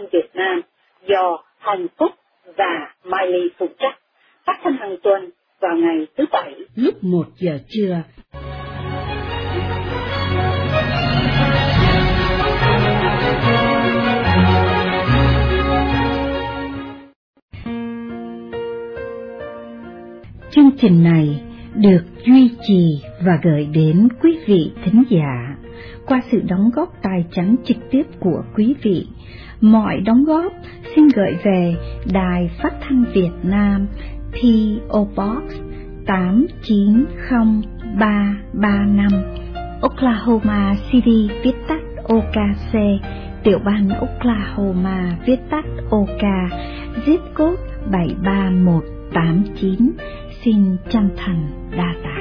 thanh Việt Nam do Hồng Phúc và Mai Ly phụ trách, phát thanh hàng tuần vào ngày thứ Bảy lúc 1 giờ trưa. Chương trình này được duy trì và gửi đến quý vị thính giả qua sự đóng góp tài chánh trực tiếp của quý vị. Mọi đóng góp xin gửi về Đài Phát thanh Việt Nam, P.O. Box 890335, Oklahoma City, viết tắt OKC, tiểu bang Oklahoma, viết tắt OK, zip code 73189. Xin chân thành đa tạ.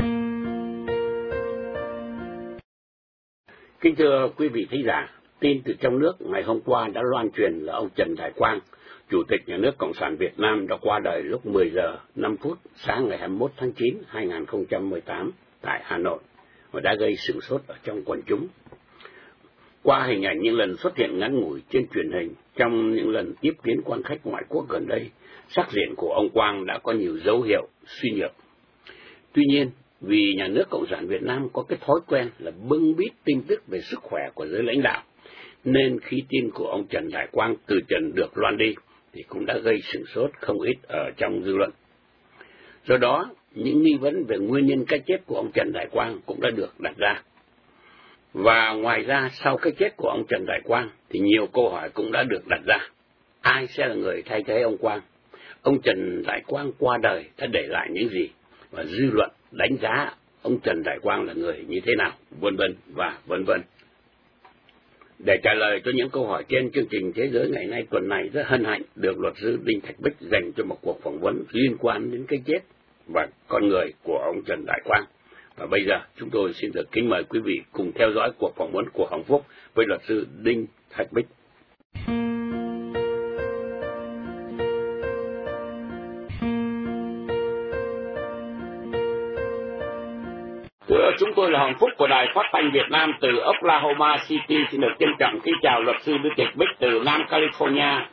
Kính thưa quý vị thính giả, tin từ trong nước ngày hôm qua đã loan truyền là ông Trần Đại Quang, Chủ tịch Nhà nước Cộng sản Việt Nam đã qua đời lúc 10 giờ 5 phút sáng ngày 21 tháng 9, 2018 tại Hà Nội và đã gây sửng sốt ở trong quần chúng. Qua hình ảnh những lần xuất hiện ngắn ngủi trên truyền hình trong những lần tiếp kiến quan khách ngoại quốc gần đây, sắc diện của ông Quang đã có nhiều dấu hiệu suy nhược. Tuy nhiên, vì Nhà nước Cộng sản Việt Nam có cái thói quen là bưng bít tin tức về sức khỏe của giới lãnh đạo, nên khi tin của ông Trần Đại Quang từ trần được loan đi, thì cũng đã gây sửng sốt không ít ở trong dư luận. Do đó, những nghi vấn về nguyên nhân cái chết của ông Trần Đại Quang cũng đã được đặt ra. Và ngoài ra, sau cái chết của ông Trần Đại Quang, thì nhiều câu hỏi cũng đã được đặt ra. Ai sẽ là người thay thế ông Quang? Ông Trần Đại Quang qua đời đã để lại những gì? Và dư luận đánh giá ông Trần Đại Quang là người như thế nào? Vân vân và vân vân. Để trả lời cho những câu hỏi trên, chương trình Thế giới ngày nay tuần này rất hân hạnh được luật sư Đinh Thạch Bích dành cho một cuộc phỏng vấn liên quan đến cái chết và con người của ông Trần Đại Quang. Và bây giờ chúng tôi xin được kính mời quý vị cùng theo dõi cuộc phỏng vấn của Hồng Phúc với luật sư Đinh Thạch Bích. Chúng tôi là Hồng Phúc của Đài Phát thanh Việt Nam từ Oklahoma City. Xin được trân trọng kính chào luật sư Đinh Thạch Bích từ Nam California.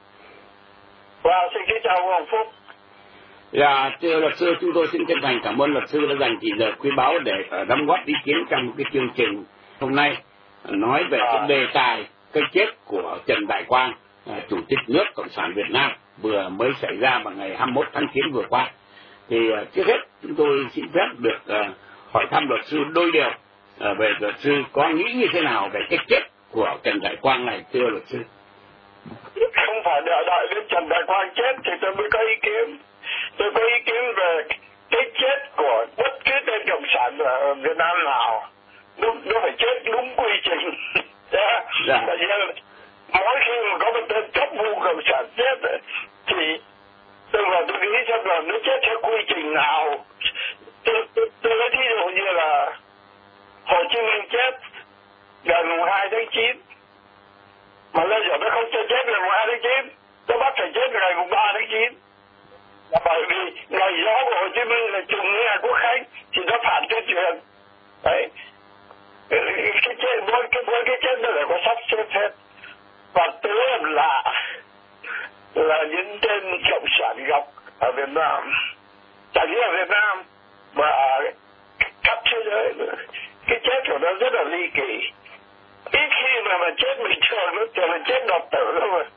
Xin kính chào Hồng Phúc. Thưa luật sư, chúng tôi xin chân thành cảm ơn luật sư đã dành thời giờ quý báu để đóng góp ý kiến trong cái chương trình hôm nay nói về cái đề tài cái chết của Trần Đại Quang, Chủ tịch nước Cộng sản Việt Nam vừa mới xảy ra vào ngày 21 tháng 9 vừa qua. Thì trước hết chúng tôi xin phép được hỏi thăm luật sư đôi điều về luật sư có nghĩ như thế nào về cái chết của Trần Đại Quang này, thưa luật sư? Không phải đợi đến Trần Đại Quang chết thì tôi mới có ý kiến. Tôi có ý kiến về cái chết của bất cứ tên cộng sản ở Việt Nam nào, nó phải chết đúng quy trình. Tại vì mỗi khi mà có một tên cấp vụ cộng sản chết thì tôi nghĩ xem là nó chết theo quy trình nào. Tôi nói thí dụ như là Hồ Chí Minh chết ngày 2 tháng 9, mà Lê Duẩn nó không cho chết ngày 2 tháng 9, nó bắt phải chết ngày 3 tháng 9. Bởi vì ngày gió của Hồ Chí Minh là trùng với ngày Quốc khánh thì nó phản tuyên truyền. Đấy, cái chết nó phải có sắp xếp hết. Và tôi làm là những tên cộng sản gọc ở Việt Nam, chẳng những ở Việt Nam mà ở khắp thế giới nữa. Cái chết của nó rất là ly kỳ. Ít khi mà chết bình thường, nó thường là chết đột tử đâu mà.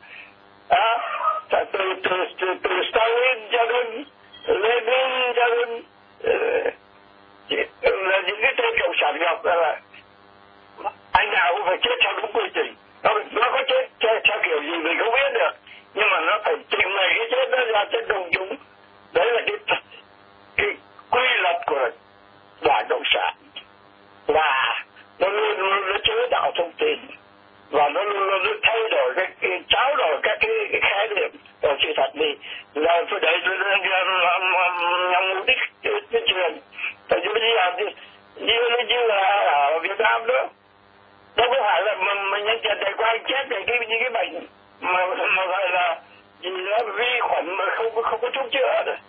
Từ Stalin cho đến Lenin cho đến là những cái tên cộng sản gọc là anh nào cũng phải chết theo đúng quy trình. Nó có chết theo kiểu gì mình không biết được, nhưng mà nó phải trình bày cái chết đó ra cho công chúng. Đấy là cái quy luật của Đảng Cộng sản, và nó luôn chứa đạo thông tin, và nó luôn thay đổi tráo đổi các cái khái niệm của sự thật đi. Là tôi đấy nhằm mục đích tuyên truyền. Tại vì bây giờ như là ở Việt Nam đó, đâu có phải là mình nhân Trần Đại Quang chết về cái bệnh mà gọi là gì đó vi khuẩn mà không có thuốc chữa rồi.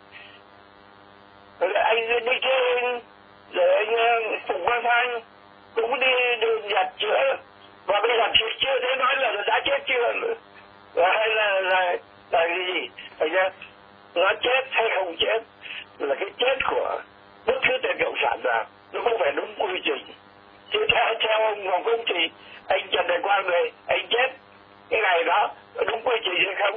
Anh đi chơi rồi anh Phùng Quang Thanh cũng đi giặt chữa, và bây giờ chưa thấy nói là đã chết chưa nữa. hay là cái gì? Thành ra nó chết hay không chết là cái chết của bất cứ tên cộng sản nào, nó không phải đúng quy trình. Chứ theo ông Ngọc Công thì anh Trần Đại Quang này, anh chết cái ngày đó đúng quy trình hay không?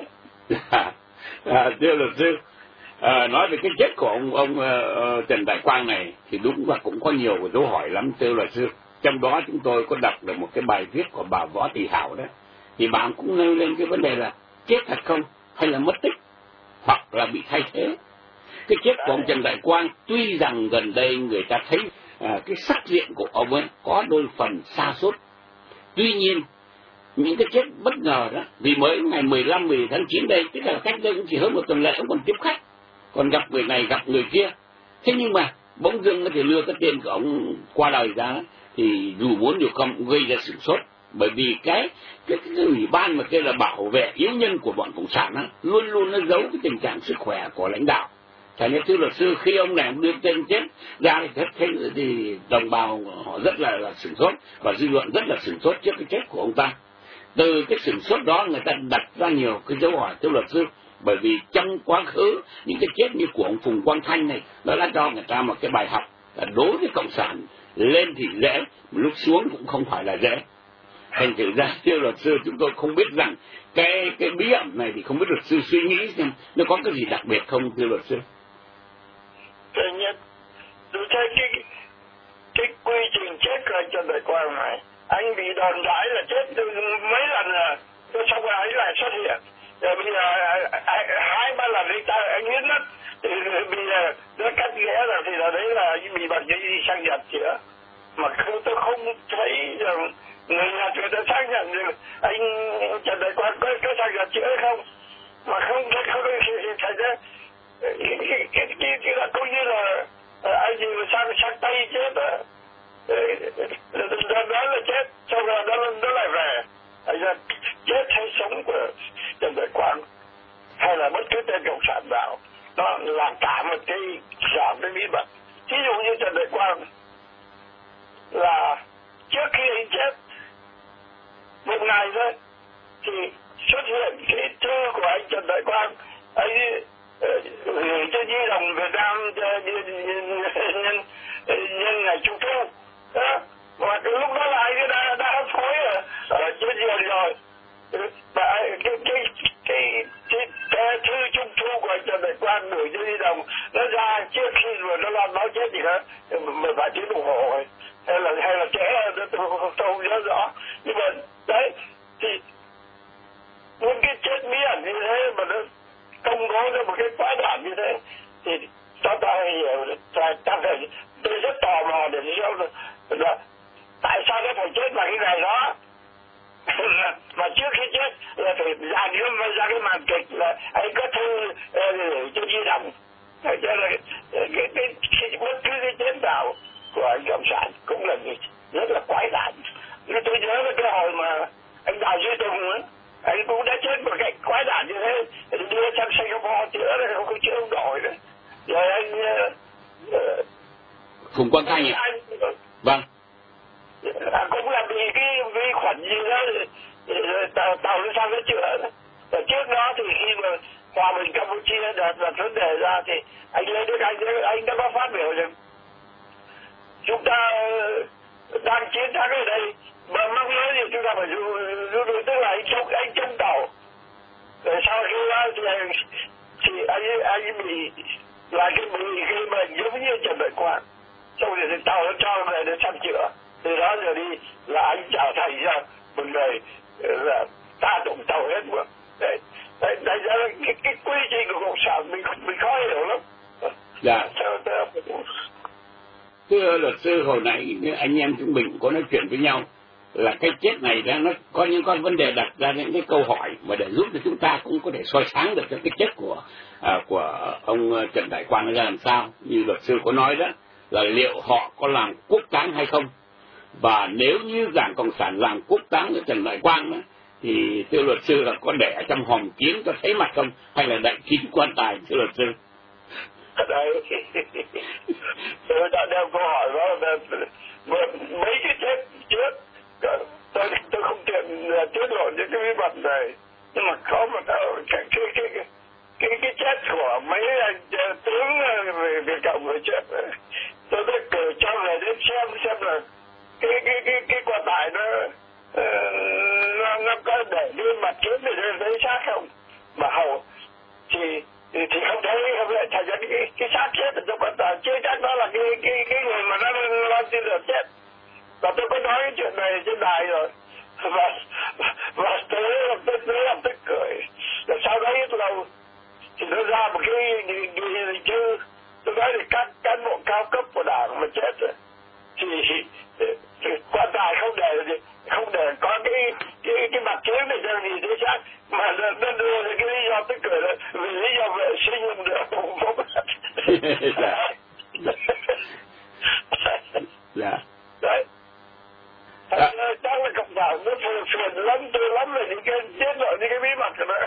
Thưa luật sư, nói về cái chết của ông Trần Đại Quang này thì đúng là cũng có nhiều cái dấu hỏi lắm, thưa luật sư. Trong đó chúng tôi có đọc được một cái bài viết của bà Võ Thị Hảo đó, thì bà cũng nêu lên cái vấn đề là chết thật không hay là mất tích hoặc là bị thay thế. Cái chết của ông Trần Đại Quang tuy rằng gần đây người ta thấy cái sắc diện của ông ấy có đôi phần sa sút, tuy nhiên những cái chết bất ngờ đó, vì mới ngày 15 tháng 9 đây, tức là cách đây cũng chỉ hơn một tuần lễ, ông còn tiếp khách, còn gặp người này gặp người kia. Thế nhưng mà bỗng dưng nó thì lừa cái tên của ông qua đời ra, thì dù muốn dù không cũng gây ra sửng sốt. Bởi vì cái ủy ban mà kêu là bảo vệ yếu nhân của bọn cộng sản đó, luôn luôn nó giấu cái tình trạng sức khỏe của lãnh đạo. Thành ra thưa luật sư, khi ông này đưa tên chết ra thì đồng bào họ rất là sửng sốt, và dư luận rất là sửng sốt trước cái chết của ông ta. Từ cái sửng sốt đó người ta đặt ra nhiều cái dấu hỏi, thưa luật sư. Bởi vì trong quá khứ những cái chết như của ông Phùng Quang Thanh này, nó đã cho người ta một cái bài học là đối với cộng sản lên thì dễ, lúc xuống cũng không phải là dễ. Thành thử ra thưa luật sư, chúng tôi không biết rằng cái bí ẩn này thì không biết luật sư suy nghĩ xem nó có cái gì đặc biệt không, thưa luật sư. Thứ nhất, tôi thấy cái quy trình chết của anh Trần Đại Quang này, anh bị đòn đãi là chết mấy lần là xong rồi anh lại xuất hiện. Rồi bây giờ 2-3 lần anh biết mất, thì bây giờ nó cắt ghé rồi thì là đấy là anh bị bệnh đi sang Nhật chữa. Mà tôi không thấy rằng người nhà người ta xác nhận được anh Trần Đại Quang có sang Nhật chữa hay không. Mà không thành ra cái là coi như là anh gì mà sang Tây chết đó, đó là chết, sau đó nó lại về. Thành ra chết hay sống của Trần Đại Quang hay là bất cứ tên cộng sản nào, nó là cả một cái bí mật. Ví dụ như Trần Đại Quang là trước khi anh chết một ngày thôi thì xuất hiện cái thư của anh Trần Đại Quang, anh gửi cho Nhi đồng Việt Nam nhân ngày Trung thu đó. Và cái lúc đó là anh đã hấp hối ở trên giường rồi. Và cái thư Trung thu của anh Trần Đại Quang gửi cho Nhi đồng nó ra trước khi mà nó loan báo chết gì đó, vài tiếng đồng hồ rồi. Hay là trễ, tôi không nhớ rõ. Nhưng mà đấy thì những cái chết bí ẩn như thế mà nó công bố ra một cái quái đản như thế thì ta hiểu, tôi rất tò mò để hiểu là tại sao nó phải chết vào cái ngày đó. Mà trước khi chết là phải ra cái màn kịch là anh có thư cho Di động. Cho là bất cứ cái chết nào của anh cộng sản cũng là rất là quái đản. Nhưng tôi nhớ là cái hồi mà anh Đào Duy Tùng ấy, anh cũng đã chết một cái quái đản như thế, đưa sang Singapore chữa rồi không chữa không nổi nữa. Rồi anh Phùng Quang Thanh ạ. Vâng. Cũng là vì cái vi khuẩn gì đó tàu nó sang nó chữa đó. Và trước đó thì khi mà hòa bình Campuchia đặt vấn đề ra thì anh Lê Đức Anh đã có phát biểu rằng chúng ta đang chiến thắng ở đây, mà mong nhớ thì chúng ta phải dù tức là anh chống tàu. Rồi sau khi đó thì anh bị là cái bệnh giống như Trần Đại Quang. Xong rồi thì tàu nó cho về để săn chữa. Từ đó giờ đi là anh trở thành ra một người là ta đụng tàu hết mà. Đấy ra là cái quy trình của cộng sản mình khó hiểu lắm. Dạ. Thưa luật sư, hồi nãy anh em chúng mình có nói chuyện với nhau là cái chết này nó có những con vấn đề đặt ra những cái câu hỏi mà để giúp cho chúng ta cũng có thể soi sáng được cái chết của ông Trần Đại Quang ra làm sao. Như luật sư có nói đó là liệu họ có làm quốc táng hay không, và nếu như Đảng Cộng sản làm quốc táng của Trần Đại Quang đó, thì thưa luật sư là có để ở trong hòm kiến có thấy mặt không, hay là đậy kín quan tài, thưa luật sư? Đấy, tôi đã đeo câu hỏi đó là mấy cái chết trước tôi không tiện tiết lộ những cái bí mật này, Nhưng mà có một cái chết của mấy anh tướng Việt Cộng người chết, tôi đã cử cho về đến xem là cái quan tài nó có để cái mặt chiến để lấy xác không, mà hầu thì không thấy, không lại thành ra cái xác chết ở trong quan tài, chưa chắc đó là cái người mà nó loan tin được chết. Và tôi có nói cái chuyện này trên đài rồi, và tôi làm tức cười. Rồi sau đó ít lâu thì nó ra một cái nghị thư, tôi nói là các cán bộ cao cấp của đảng mà chết rồi thì quan tài không để có cái mặt chiến để cho gì thế xác, mà nó đưa ra cái lý do tức cười là vì lý do vệ sinh không được không phúc. Dạ. Đấy. Chắc là cộng sản nó phiền lắm, tôi lắm về những cái tiết lộ, những cái bí mật của nó.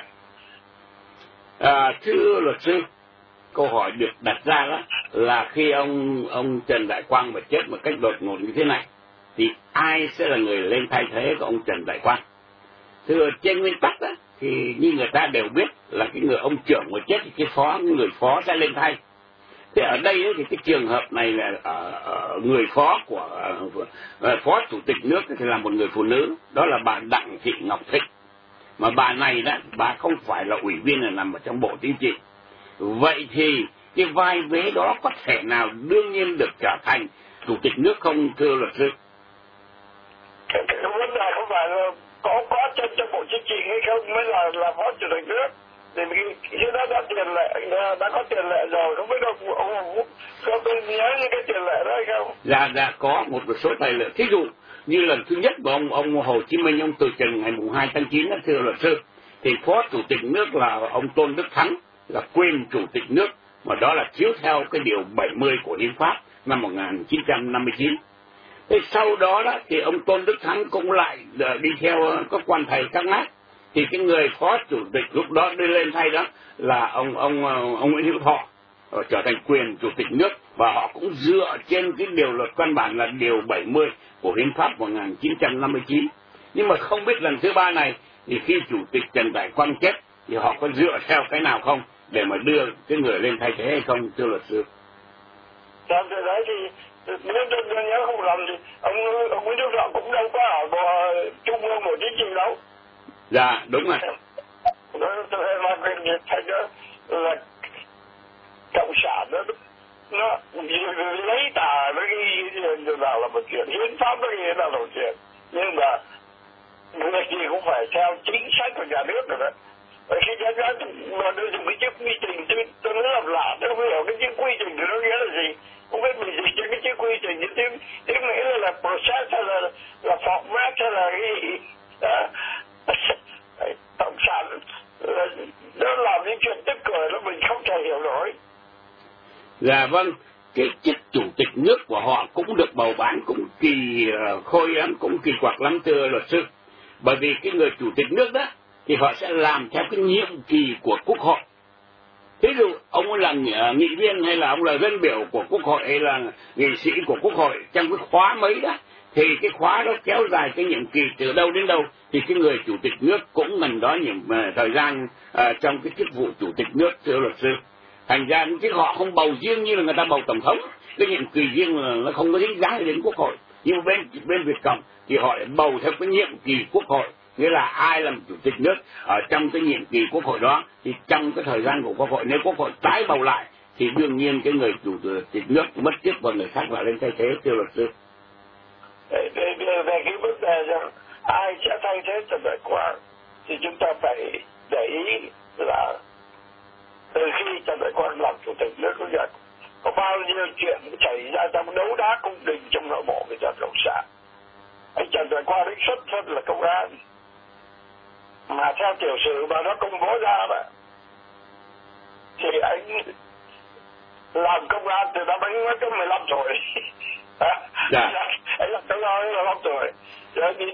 Thưa luật sư, câu hỏi được đặt ra đó là khi ông Trần Đại Quang mà chết một cách đột ngột như thế này, thì ai sẽ là người lên thay thế của ông Trần Đại Quang? Thưa, trên nguyên tắc đó, thì như người ta đều biết là cái người ông trưởng mà chết thì cái người phó sẽ lên thay. Thế ở đây ấy, thì cái trường hợp này là người phó của phó chủ tịch nước thì là một người phụ nữ, đó là bà Đặng Thị Ngọc Thịnh. Mà bà này đó, bà không phải là ủy viên, là nằm ở trong Bộ Chính trị. Vậy thì cái vai vế đó có thể nào đương nhiên được trở thành chủ tịch nước không, thưa luật sư? Cái vấn đề không phải là có trong Bộ Chính trị hay không mới là phó chủ tịch nước. Thì cái đó đã có tiền lệ rồi, không biết ông có nhớ những cái tiền lệ đó hay không? Dạ có một số tài liệu. Thí dụ như lần thứ nhất của ông Hồ Chí Minh, ông từ trần ngày 2 tháng 9 đó, thưa luật sư, thì phó chủ tịch nước là ông Tôn Đức Thắng, là quyền chủ tịch nước, mà đó là chiếu theo cái điều 70 của Hiến pháp năm 1959. Thế sau đó thì ông Tôn Đức Thắng cũng lại đi theo các quan thầy các ngát, thì cái người phó chủ tịch lúc đó đi lên thay đó là ông Nguyễn Hữu Thọ, trở thành quyền chủ tịch nước, và họ cũng dựa trên cái điều luật căn bản là điều 70 của Hiến pháp 1959. Nhưng mà không biết lần thứ ba này thì khi chủ tịch Trần Đại Quang chết thì họ có dựa theo cái nào không để mà đưa cái người lên thay thế hay không, thưa luật sư? Trong thời đấy thì nếu tôi nhớ không lầm thì ông Nguyễn Hữu Thọ cũng đâu có ở Bộ Trung ương Bộ Chính trị đâu. Dạ đúng rồi. Tôi nói thành ra là cộng sản nó lấy tà nó ghi nào là một chuyện, hiến pháp nó ghi nào là một chuyện, nhưng mà người gì cũng phải theo chính sách của nhà nước rồi đó. Và khi nhà nước mà đưa dùng cái chữ quy trình, tôi nói làm lạ, tôi không hiểu cái chữ quy trình thì nó nghĩa là gì, không biết mình dịch cho cái chữ quy trình, những tiếng Mỹ là process hay là format hay là cái gì đó. Cộng sản nó làm những chuyện tức cười đó, mình không thể hiểu nổi. Dạ vâng, cái chức chủ tịch nước của họ cũng được bầu bán cũng kỳ khôi lắm, cũng kỳ quặc lắm, thưa luật sư. Bởi vì cái người chủ tịch nước đó thì họ sẽ làm theo cái nhiệm kỳ của Quốc hội. Ví dụ ông là nghị viên hay là ông là dân biểu của Quốc hội hay là nghị sĩ của Quốc hội trong cái khóa mấy đó, thì cái khóa đó kéo dài cái nhiệm kỳ từ đâu đến đâu thì cái người chủ tịch nước cũng ngần đó thời gian trong cái chức vụ chủ tịch nước, thưa luật sư. Thành ra chứ họ không bầu riêng như là người ta bầu tổng thống, cái nhiệm kỳ riêng là nó không có dính dáng đến Quốc hội. Nhưng bên Việt Cộng thì họ lại bầu theo cái nhiệm kỳ Quốc hội, nghĩa là ai làm chủ tịch nước ở trong cái nhiệm kỳ Quốc hội đó thì trong cái thời gian của Quốc hội, nếu Quốc hội tái bầu lại thì đương nhiên cái người chủ tịch nước mất chức và người khác lại lên thay thế, thưa luật sư. Về cái vấn đề rằng ai sẽ thay thế Trần Đại Quang thì chúng ta phải để ý là từ khi Trần Đại Quang làm chủ tịch nước có bao nhiêu chuyện xảy ra trong đấu đá cung đình trong nội bộ của Đảng Cộng sản. Anh Trần Đại Quang đến xuất thân là công an, mà theo tiểu sử mà nó công bố ra mà thì anh làm công an từ năm anh mới có 15 tuổi. Dạ. Anh làm công an 15 tuổi rồi đi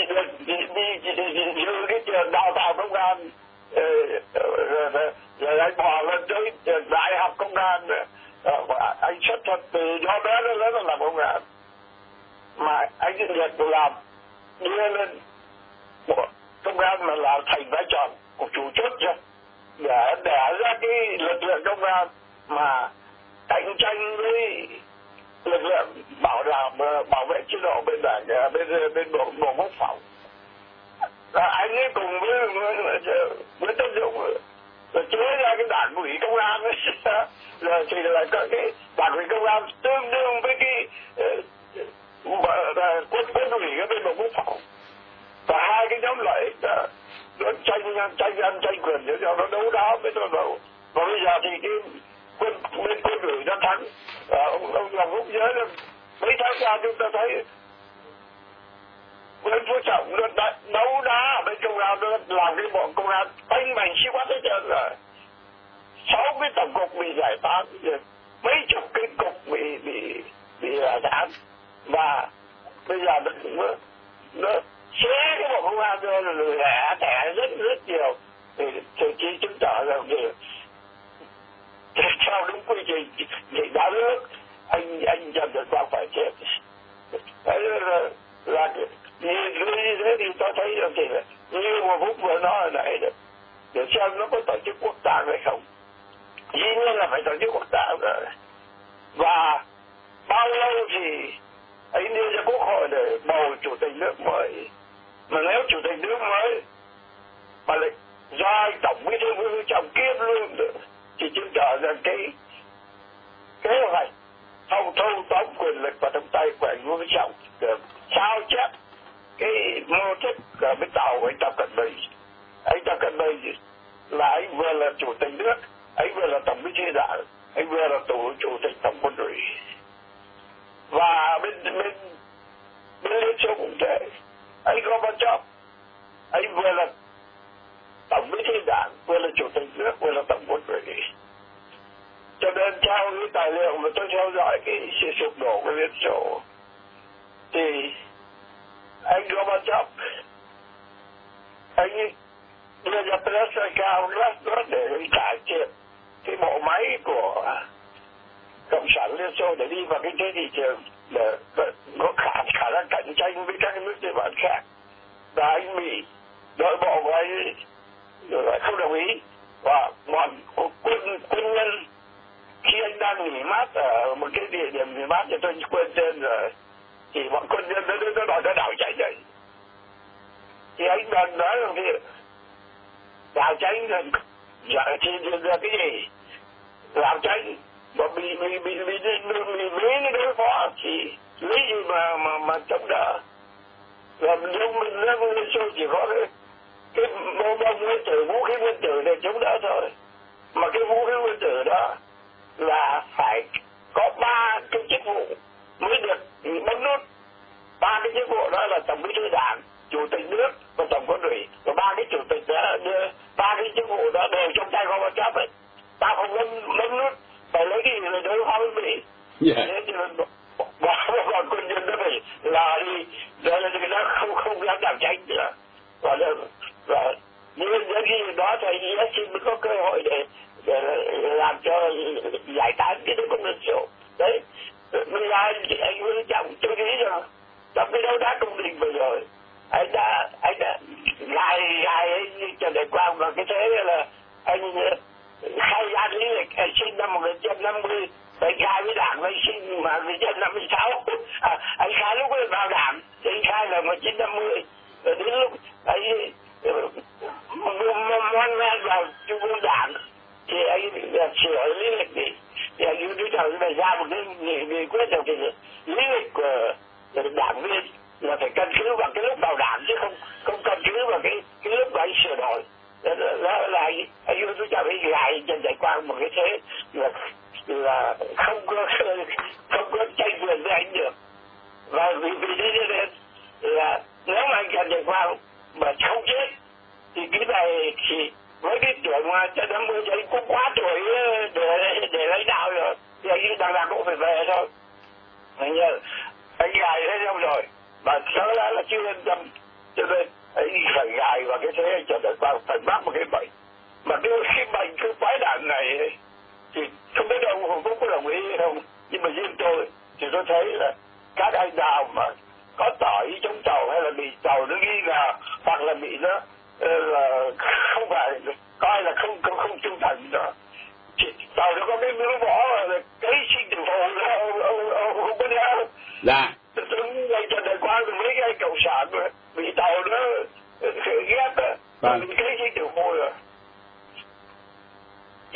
dự cái trường đào tạo công an, rồi anh bỏ lên tới trường đại học công an, anh xuất thân từ do bé đến lớn là làm công an, mà anh được làm đưa lên công an mà là thành vai trò mà cạnh tranh với lực lượng bảo vệ chế độ bên đảng bên bộ quốc phòng. Anh ấy cùng với Tân Dũng rồi chế ra cái đảng ủy công an ấy, rồi thì là có cái đảng ủy công an tương đương với cái quân ủy cái bên bộ quốc phòng, và hai cái nhóm lợi ích nó tranh quyền để cho nó đấu đá với nó đấu. Và bây giờ thì cái bên quân ủy nó thắng. Ông làm Phúc nhớ là mấy tháng qua chúng ta thấy Nguyễn Phú Trọng nó đấu đá ở bên công an, nó làm cái bộ công an banh bành xí quát hết trơn rồi. 6 cái tổng cục bị giải tán, mấy chục cái cục bị giải tán, và bây giờ nó xé cái bộ công an ra rồi lẻ thẻ rất nhiều, thì chỉ chứng tỏ rằng thì theo đúng quy trình thì đã nước anh Trần Đại Quang phải chết. Đấy là như thế thì tôi thấy rằng thì như mà Phúc vừa nói hồi nãy để xem nó có tổ chức quốc tàng hay không. Dĩ nhiên là phải tổ chức quốc tàng rồi. Và bao lâu thì anh đưa ra Quốc hội để bầu chủ tịch nước mới. Mà nếu chủ tịch nước mới mà lại do anh Tổng Bí thư Nguyễn Phú Trọng kiêm luôn thì chứng tỏ rằng cái kế hoạch thâu tóm quyền lực vào trong tay của anh Nguyễn Phú Trọng được sao chép cái mô thức ở bên tàu của anh Tập Cận Bình. Anh Tập Cận Bình là anh vừa là chủ tịch nước, anh vừa là tổng bí thư đảng, anh vừa là chủ tịch tổng quân ủy. Và bên Liên Xô cũng thế, anh Gorbachev, anh vừa là tổng bí thư đảng, vừa là chủ tịch nước, vừa là tổng quân ủy. Cho nên theo cái tài liệu mà tôi theo dõi cái sự sụp đổ của Liên Xô thì anh Gorbachev anh đưa ra Perestroika để cải thiện cái bộ máy của cộng sản Liên Xô để đi vào kinh tế thị trường để có khả năng cạnh tranh với các nước Tây Ban khác. Và anh Mỹ nội bộ của anh không đồng ý, và bọn quân nhân khi anh đang nghỉ mát ở một cái địa điểm nghỉ mát thì tôi quên tên rồi, thì bọn quân nhân nó đòi nó đảo chạy dậy. Thì anh đần nói rằng thì đảo tránh thì là cái gì đảo tránh mà bị nó đối phó thì lấy gì mà chống đỡ. Và lúc mình Liên Xô chỉ có cái bom nguyên tử, vũ khí nguyên tử để chống đỡ thôi. Mà cái vũ khí nguyên tử đó là phải có 3 cái chức vụ mới được bấm nút. 3 cái chức vụ đó là tổng bí thư đảng, chủ tịch nước và tổng quân ủy. Và 3 cái chủ tịch đó đưa 3 cái chức vụ đó đều trong tay Gorbachev ấy. Ta không bấm nút, phải lấy cái gì để đối phó với Mỹ. Thế cho nên còn quân nhân nó phải là đi, đó là nó không dám đảo tránh nữa. Và nhưng đến khi đó thì Yeltsin mới có cơ hội để làm cho giải tán cái nước Cộng Liên Xô. Đấy, bây giờ anh Nguyễn Phú Trọng tôi nghĩ rằng trong cái đấu đá công đình vừa rồi anh đã gài anh Trần Đại Quang vào cái thế là anh khai gian lý lịch anh sinh năm 1950, anh khai với đảng anh sinh mà 1956, anh khai lúc ấy vào đảng thì anh khai là 1950, rồi đến lúc anh ngoan ngoan vào trung ương đảng thì anh sửa lý lịch đi, thì anh Nguyễn Phú Trọng đã ra một cái nghị quyết rằng thì lý lịch của đảng viên là phải căn cứ vào cái lúc vào đảng chứ không căn cứ vào cái lúc mà anh sửa đổi. Đó là anh Nguyễn Phú Trọng anh gài Trần Đại Quang một cái thế là không có tranh quyền với anh được. Và vì thế nên là nếu mà anh Trần Đại Quang mà không chết thì cái này thì với cái tuổi mà cho 50 thì anh cũng quá tuổi để lãnh đạo rồi, thì anh đằng cũng phải về thôi. Anh gài thế xong rồi mà sớ là chưa yên tâm, cho nên anh phải gài vào cái thế anh Trần Đại Quang phải mắc một cái bệnh, mà cái bệnh cứ quái đản này ấy, thì không biết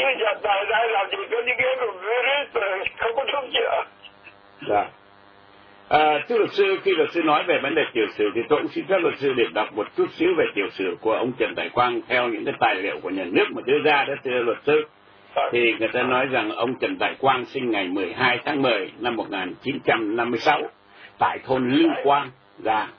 giờ tại đây làm gì có những cái virus không có thuốc chữa. Dạ. Thưa luật sư, khi luật sư nói về vấn đề tiểu sử thì tôi cũng xin phép luật sư để đọc một chút xíu về tiểu sử của ông Trần Đại Quang theo những cái tài liệu của nhà nước mà đưa ra đó, thưa luật sư. Thì người ta nói rằng ông Trần Đại Quang sinh ngày 12 tháng 10 năm 1956 tại thôn Lưu Quang. Dạ.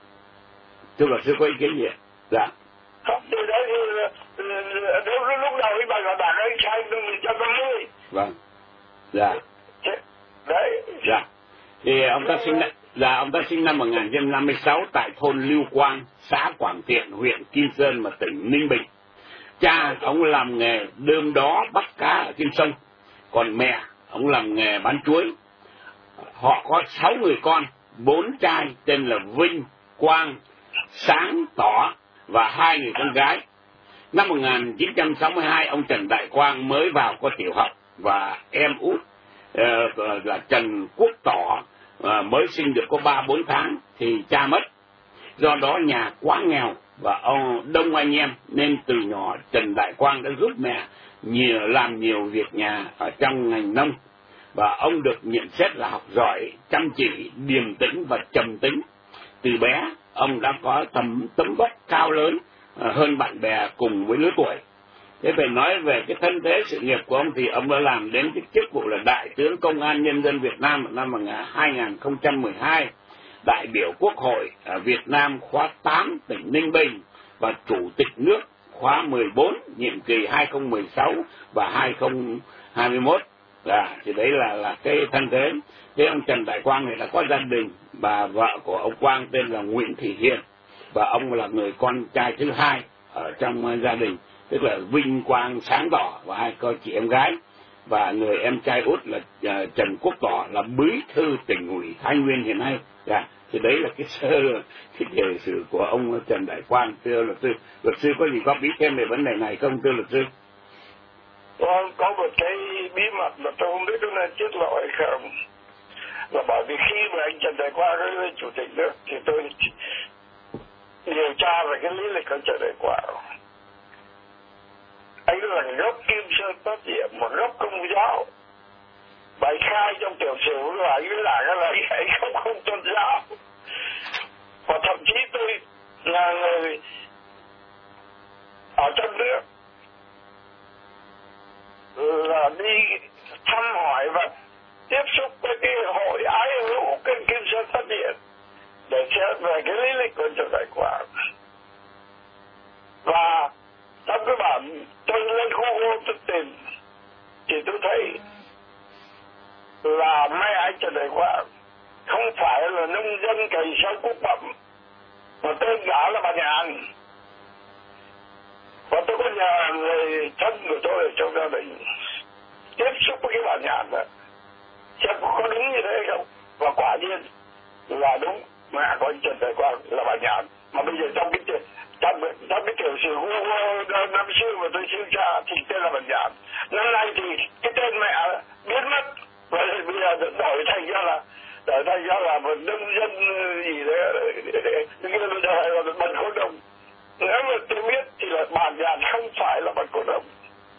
Thưa luật sư có ý kiến gì ạ? Dạ. Không, từ đấy thì lúc đầu cái bài bạn ấy khai 1950. Vâng. Dạ. Đấy. Dạ. Thì ông ta sinh năm 1956 tại thôn Lưu Quang, xã Quảng Thiện, huyện Kim Sơn, tỉnh Ninh Bình. Cha ông làm nghề đơm đó bắt cá ở trên sông, còn mẹ ông làm nghề bán chuối. Họ có 6 người con, 4 trai tên là Vinh, Quang, Sáng, Tỏ và 2 người con gái. Năm 1962 ông Trần Đại Quang mới vào có tiểu học và em út là Trần Quốc Tỏ mới sinh được có 3-4 tháng thì cha mất. Do đó nhà quá nghèo và đông anh em nên từ nhỏ Trần Đại Quang đã giúp mẹ làm nhiều việc nhà ở trong ngành nông, và ông được nhận xét là học giỏi, chăm chỉ, điềm tĩnh và trầm tính. Từ bé ông đã có tấm vóc cao lớn hơn bạn bè cùng với lứa tuổi. Thế phải nói về cái thân thế sự nghiệp của ông thì ông đã làm đến cái chức vụ là Đại tướng Công an Nhân dân Việt Nam năm 2012, đại biểu Quốc hội ở Việt Nam khóa 8 tỉnh Ninh Bình và Chủ tịch nước khóa 14 nhiệm kỳ 2016 và 2021. Thì đấy là cái thân thế. Thế ông Trần Đại Quang này đã có gia đình, bà vợ của ông Quang tên là Nguyễn Thị Hiền và ông là người con trai thứ hai ở trong gia đình, tức là Vinh, Quang, Sáng, Tỏ và 2 cô chị em gái, và người em trai út là Trần Quốc Tỏ là bí thư tỉnh ủy Thái Nguyên hiện nay. Thì đấy là cái cái tiểu sử của ông Trần Đại Quang. Thưa luật sư có gì góp ý thêm về vấn đề này không, thưa luật sư? Có một cái bí mật mà tôi không biết nó nên tiết lộ hay không, là bởi vì khi mà anh Trần Đại Quang là chủ tịch nước thì tôi điều tra về cái lý lịch của Trần Đại Quang. Anh là gốc Kim Sơn Phát Diệm, một gốc Công giáo. Bài khai trong tiểu sử của anh là anh không tôn giáo. Và thậm chí tôi là người ở trong nước là đi thăm hỏi và tiếp xúc với cái hội ái hữu cái Kim Sơn Phát Diệm để xét về cái lý lịch của Trần Đại Quang. Và trong cái bản tôi lên Google tôi tìm thì tôi thấy là mấy anh Trần Đại Quang không phải là nông dân cày sâu quốc bẩm, mà tên giả là bà Nhàn. Và tôi có nhờ người thân của tôi ở trong gia đình tiếp xúc với cái bà Nhàn đó, xem có đúng như thế không. Và quả nhiên là đúng, mẹ của anh Trần Đại Quang là bà Nhàn. Mà bây giờ trong cái tiểu sử năm xưa mà tôi siêu tra thì tên là bà Nhàn. Năm nay thì cái tên mẹ biến mất, và bây giờ đổi thành ra là một nông dân gì đấy, bây giờ là Bần Cô Đồng. Nếu mà tôi biết thì là bà Nhàn không phải là Bần Cô Đồng.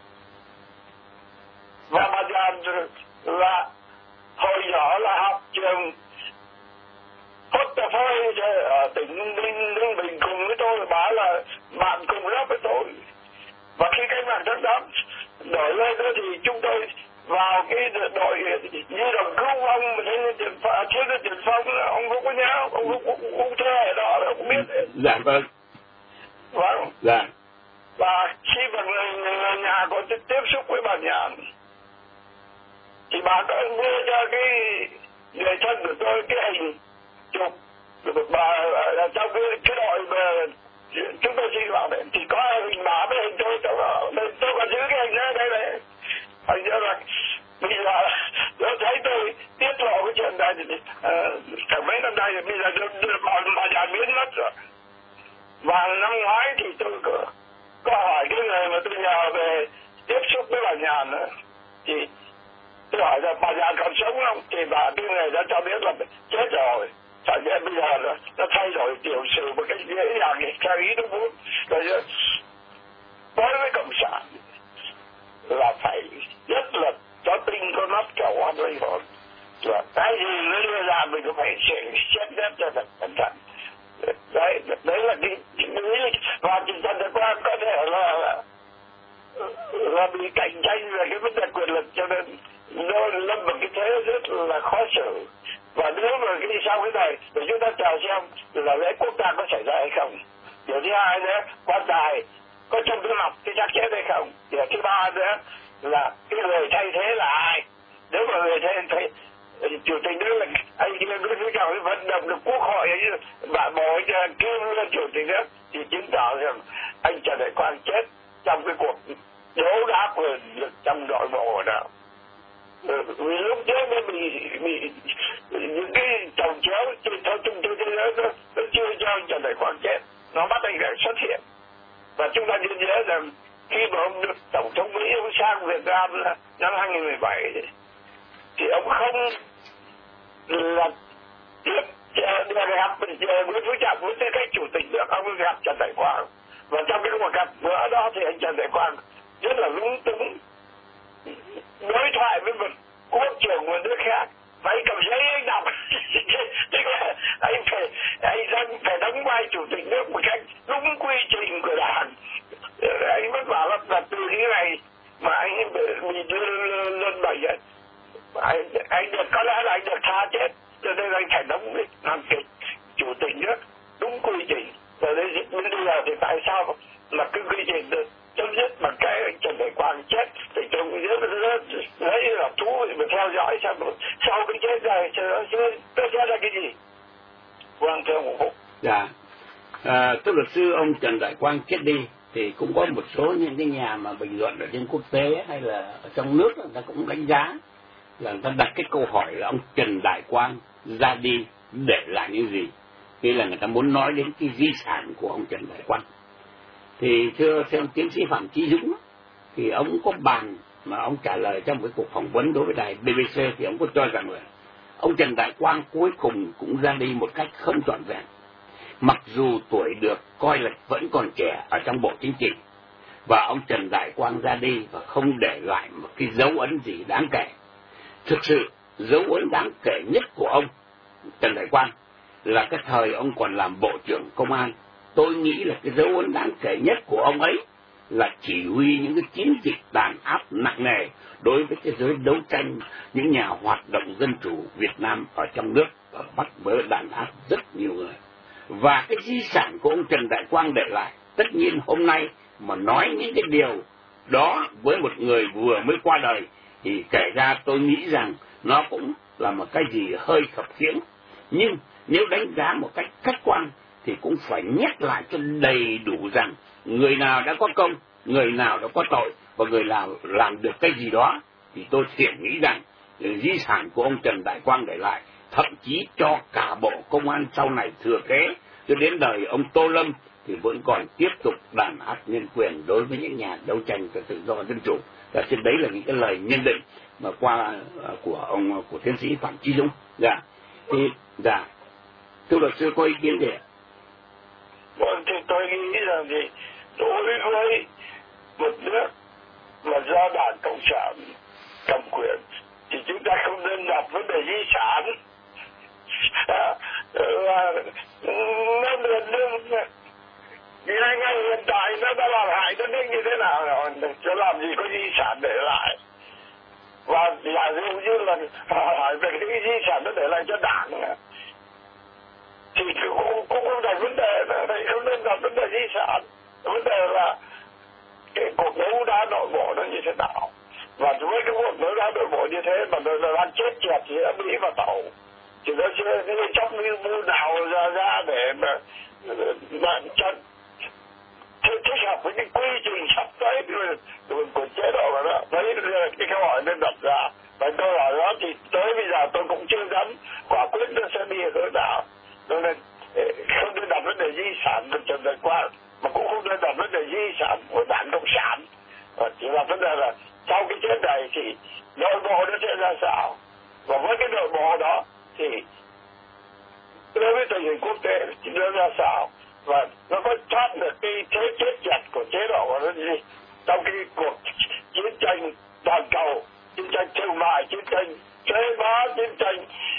Và bà Nhàn là hồi nhỏ là học trường Hotterford ở tỉnh Ninh Bình cùng với tôi, bà là bạn cùng lớp với tôi. Và khi cách mạng tháng 8 đổi lên đó thì chúng tôi vào cái đội như đồng cứu ông chiến lên Tiền Phong, ông không có nhớ, ông cũng thuê ở đó, ông cũng biết. Dạ vâng. Vâng. Dạ. Và khi mà người nhà có tiếp xúc với bà Nhàn thì bà có đưa cho cái người thân của tôi cái hình chụp bà trong cái đội mà chúng tôi đi vào đấy thì có hình bà với hình tôi còn giữ cái hình đó đây này. Hình như là bây giờ nó thấy tôi tiết lộ cái chuyện này thì cả mấy năm nay bây giờ bà Nhàn biến mất rồi. Và năm ngoái thì tôi có hỏi cái người mà tôi nhờ về tiếp xúc với bà Nhàn nữa, thì tôi hỏi là bà Nhàn còn sống không, thì bà cái người đã cho biết là chết rồi. Tại vì bây giờ là nó thay đổi tiểu sử một cách dễ dàng theo ý nó muốn. Rồi đối với Cộng sản là phải cái gì nó đưa ra mình cũng phải xét xét cho thật cẩn thận. Đấy là cái lý. Và Trần Đại Quang có thể là bị cạnh tranh về cái vấn đề quyền lực, cho nên nó lâm vào cái thế rất là khó xử. Và nếu mà sau cái này thì chúng ta chờ xem là lễ quốc tang có xảy ra hay không. Điều thứ hai nữa, quan tài có trong cái lọc cái xác chết hay không. Điều thứ ba nữa là cái người thay thế là ai. Nếu mà người thay chủ tịch nước là anh Nguyễn Phú Trọng vận động được quốc hội và bổ anh Kim lên chủ tịch nước thì chứng tỏ rằng anh Trần Đại Quang chết trong cái cuộc đấu đá quyền lực trong nội bộ nào. Vì lúc trước nó bị những cái trồng chéo trên thế giới nó chưa cho anh Trần Đại Quang chết, nó bắt anh lại xuất hiện. Và chúng ta nên nhớ rằng khi mà ông tổng thống Mỹ ông sang Việt Nam năm 2017 thì ông không là tiếp gặp Nguyễn Phú Trọng với tư cách chủ tịch nước, ông gặp Trần Đại Quang. Và trong cái cuộc gặp bữa đó thì anh Trần Đại Quang rất là lúng túng đối thoại với một quốc trưởng một nước khác, và anh cầm giấy anh đọc. Tức là anh phải đóng vai chủ tịch nước một cách đúng quy trình của đảng. Anh mới bảo là từ cái này mà anh bị đưa lên bệnh ấy, anh được, có lẽ là anh được tha chết, cho nên anh phải đóng làm kịch chủ tịch nước đúng quy trình. Rồi đến bây giờ thì tại sao mà cái quy trình được chấm dứt bằng cái anh Trần Đại Quang chết, thì tôi rất là thú vị mà theo dõi xem sau cái chết này tôi sẽ ra cái gì. Vâng, thưa ông Phúc. Dạ, thưa luật sư, ông Trần Đại Quang chết đi thì cũng có một số những cái nhà mà bình luận ở trên quốc tế hay là ở trong nước người ta cũng đánh giá là người ta đặt cái câu hỏi là ông Trần Đại Quang ra đi để lại những gì, khi là người ta muốn nói đến cái di sản của ông Trần Đại Quang. Thì thưa ông tiến sĩ Phạm Chí Dũng, thì ông có bàn mà ông trả lời trong một cuộc phỏng vấn đối với đài BBC, thì ông có cho rằng là ông Trần Đại Quang cuối cùng cũng ra đi một cách không trọn vẹn. Mặc dù tuổi được coi là vẫn còn trẻ ở trong bộ chính trị, và ông Trần Đại Quang ra đi và không để lại một cái dấu ấn gì đáng kể. Thực sự dấu ấn đáng kể nhất của ông Trần Đại Quang là cái thời ông còn làm Bộ trưởng Công an. Tôi nghĩ là cái dấu ấn đáng kể nhất của ông ấy là chỉ huy những cái chiến dịch đàn áp nặng nề đối với cái giới đấu tranh, những nhà hoạt động dân chủ Việt Nam ở trong nước, và bắt bớ đàn áp rất nhiều người. Và cái di sản của ông Trần Đại Quang để lại, tất nhiên hôm nay mà nói những cái điều đó với một người vừa mới qua đời thì kể ra tôi nghĩ rằng nó cũng là một cái gì hơi khập khiễng. Nhưng nếu đánh giá một cách khách quan thì cũng phải nhắc lại cho đầy đủ rằng người nào đã có công, người nào đã có tội, và người nào làm được cái gì đó, thì tôi thiện nghĩ rằng di sản của ông Trần Đại Quang để lại, thậm chí cho cả Bộ Công an sau này thừa kế cho đến đời ông Tô Lâm, thì vẫn còn tiếp tục đàn áp nhân quyền đối với những nhà đấu tranh cho tự do dân chủ. Và trên đấy là những cái lời nhận định mà qua của tiến sĩ Phạm Chí Dũng. Dạ, thì dạ, thưa luật sư có ý kiến gì ạ? Vâng, thì tôi nghĩ rằng thì đối với một nước mà do Đảng Cộng sản cầm quyền thì chúng ta không nên đặt vấn đề di sản. Nó ngay hiện tại nó đã làm hại đất nước như thế nào rồi, cho làm gì có di sản để lại. Và giả dụ như là hỏi về cái di sản nó để lại cho Đảng thì cũng không đặt vấn đề này, không nên đặt vấn đề di sản. Vấn đề là cái cuộc đấu đá nội bộ nó như thế nào. Và với cái cuộc đấu đá nội bộ như thế mà nó đang chết chẹt giữa Mỹ và Tàu, thì nó sẽ chóc như mưu nào ra để mà thích hợp với cái quy trình sắp tới của chế độ của nó. Đấy là cái câu hỏi nên đặt ra. Và câu hỏi đó thì tới bây giờ tôi cũng chưa dám quả quyết nó sẽ đi ở hướng nào. Cho nên không nên đặt vấn đề di sản của Trần Đại Quang, mà cũng không nên đặt vấn đề di sản của Đảng Cộng sản. Chỉ là vấn đề là sau cái chết này thì nội bộ nó sẽ ra sao, và với cái nội bộ đó thì đối với tình hình quốc tế thì nó ra sao, và nó có thoát được cái thế chết chặt của chế độ của nó gì trong cái cuộc chiến tranh toàn cầu, chiến tranh thương mại, chiến tranh thuế má, chiến tranh